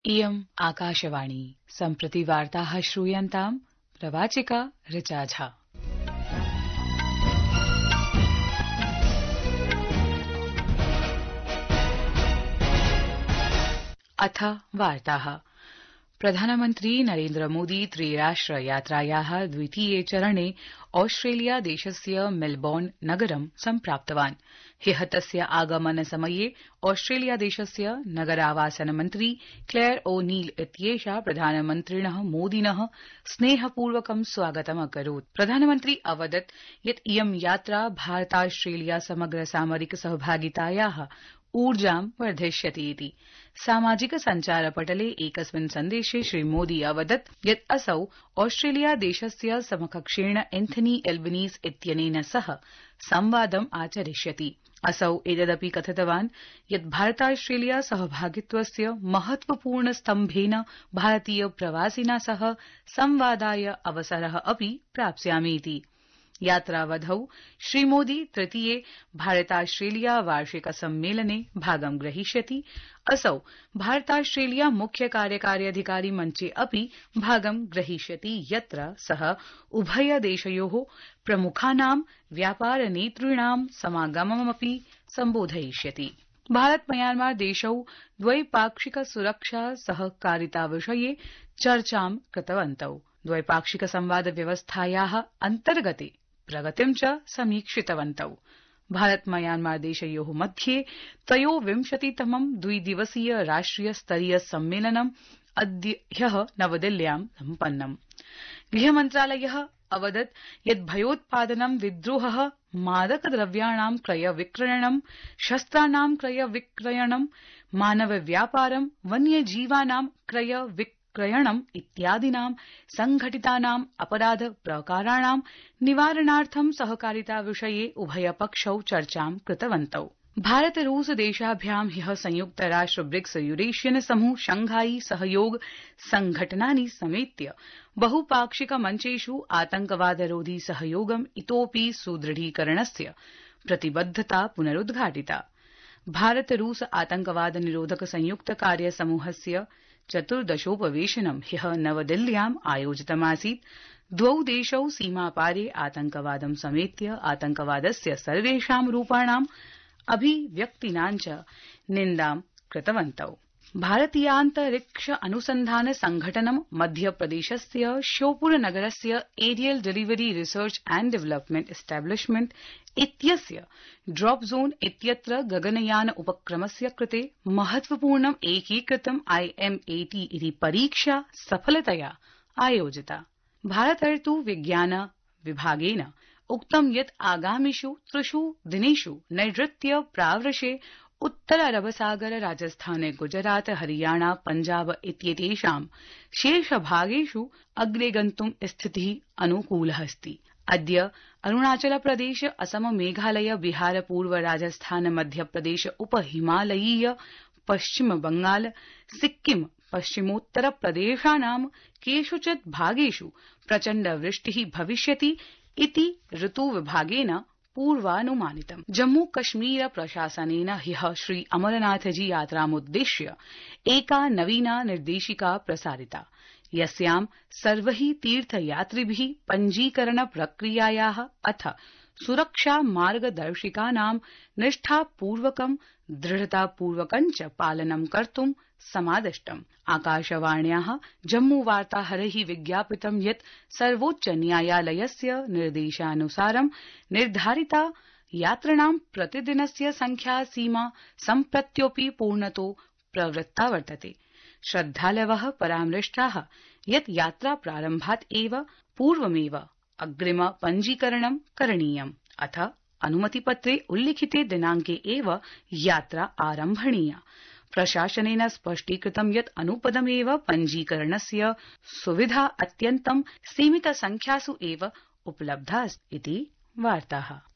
इयम् आकाशवाणी सम्प्रति वार्ताः श्रूयन्ताम् प्रवाचिका ऋचा झा। अथ वार्ताः। प्रधानमन्त्री नरेन्द्र मोदी त्रिराष्ट्र यात्रायाः द्वितीये चरणे ऑस्ट्रेलिया देशस्य मेलबोर्न नगरं सम्प्राप्तवान्। ह्यः तस्य आगमनसमये ऑस्ट्रेलिया देशस्य नगरावासन मन्त्री क्लेयर ओ नील इत्येषा प्रधानमन्त्रिणः मोदिनः स्नेहपूर्वकं स्वागतम् अकरोत्। प्रधानमन्त्री अवदत् यत् इयं यात्रा भारतास्ट्रेलिया समग्र सामरिक सहभागितायाः ऊर्जां वर्धयिष्यति इति। सामाजिक सञ्चारपटले एकस्मिन् सन्देशे श्रीमोदी अवदत् यत् असौ ऑस्ट्रेलिया देशस्य समकक्षेण एन्थनी एल्बनीज़ इत्यनेन सह संवादम् आचरिष्यति। असौ एतदपि कथितवान् यत् भारतास्ट्रेलिया सहभागित्वस्य महत्वपूर्ण स्तम्भेन भारतीय प्रवासिना सह संवादाय अवसरः अपि प्राप्स्यामि इति। यात्रावधौ श्रीमोदी तृतीये भारतास्ट्रेलिया वार्षिक सम्मेलने भागं ग्रहीष्यति। असौ भारतास्ट्रेलिया मुख्य कार्यकारी अधिकारी मञ्चे अपि भागं ग्रहीष्यति, यत्र सः उभयदेशयोः प्रमुखानां व्यापार नेतॄणां समागममपि सम्बोधयिष्यति। भारत म्यांमार देशौ द्वैपाक्षिक सुरक्षा सहकारिता विषये चर्चां कृतवन्तौ। द्वैपाक्षिक संवाद व्यवस्थायाः अन्तर्गते प्रगतिं च समीक्षितवन्तौ। भारत म्यांमार देशयोः मध्ये त्रयोविंशतितमं द्विदिवसीय राष्ट्रिय स्तरीय सम्मेलनं ह्यः नवदिल्ल्यां सम्पन्नम्। गृहमन्त्रालयः अवदत् यत् भयोत्पादनं, विद्रोहः, मादकद्रव्याणां क्रय विक्रयणं, शस्त्राणां क्रय विक्रयणं, मानव व्यापारं, वन्यजीवानां क्रय विक्रयणम् इत्यादीनां संघटितानां अपराध प्रकाराणां निवारणार्थं सहकारिता विषये उभयपक्षौ चर्चां कृतवन्तौ। भारत रूस देशाभ्यां ह्यः संयुक्त राष्ट्र ब्रिक्स यूरेशियन समूह शंघाई सहयोग संघटनानि समेत्य बहुपाक्षिक मञ्चेषु आतंकवादरोधी सहयोगम् इतोऽपि सुदृढीकरणस्य प्रतिबद्धता पुनरुद्घाटिता। भारत रूस आतंकवाद निरोधक संयुक्त कार्य समूहस्य चतुर्दशोपवेशनं ह्यः नवदिल्ल्याम् आयोजितमासीत्। द्वौ देशौ सीमापारे आतंकवादं समेत्य आतंकवादस्य सर्वेषां रूपाणां अभिव्यक्तीनां च निन्दां कृतवन्तौ। भारतीयान्तरिक्ष अनुसन्धान संघटनं मध्यप्रदेशस्य श्योपुर नगरस्य aerial delivery research and development establishment इत्यस्य ड्रॉप जोन इत्यत्र गगनयान उपक्रमस्य कृते महत्वपूर्णं एकीकृतं IMAT इति परीक्षा सफलतया आयोजिता। भारतर्तु विज्ञान विभागेन उक्तं यत् आगामिषु 3 दिनेषु नैऋत्य प्रावृषे उत्तर अरबसागर, राजस्थान, गुजरात, हरियाणा, पञ्जाब इत्येतेषां शेषभागेषु अग्रे गन्तुं स्थितिः अनुकूलः अस्ति। अद्य अरुणाचल प्रदेश, असम, मेघालय, बिहार, पूर्व राजस्थान, मध्यप्रदेश, उपहिमालयीय, पश्चिम बंगाल, सिक्किम, पश्चिमोत्तर प्रदेशानां केषुचित् भागेषु प्रचण्ड वृष्टिः भविष्यति इति ऋतुविभागेन पूर्वानुमानितम्। जम्मू कश्मीर प्रशासनेन ह्यः श्री अमरनाथजी यात्रामुद्दिश्य एका नवीना निर्देशिका प्रसारिता, यस्यां सर्वैः तीर्थयात्रिभिः पञ्जीकरण प्रक्रियायाः अथ सुरक्षा मार्गदर्शिकानां निष्ठापूर्वकं दृढतापूर्वकं च पालनं कर्तुं समादिष्टम्। आकाशवाण्याः जम्मू वार्ताहरैः विज्ञापितं यत् सर्वोच्च न्यायालयस्य निर्देशानुसारं निर्धारिता यात्रिणां प्रतिदिनस्य संख्या सीमा सम्प्रत्योऽपि पूर्णतो प्रवृत्ता वर्तते। श्रद्धालवः परामृष्टाः यत् यात्रा प्रारम्भात् एव पूर्वमेव अग्रिम पञ्जीकरणं करणीयम्, अथ अनुमतिपत्रे उल्लिखिते दिनाङ्के एव यात्रा आरम्भणीया। प्रशासनेन स्पष्टीकृतं यत् अनुपदमेव पञ्जीकरणस्य सुविधा अत्यन्तं सीमितसंख्यासु एव उपलब्धा अस्ति इति वार्ताः।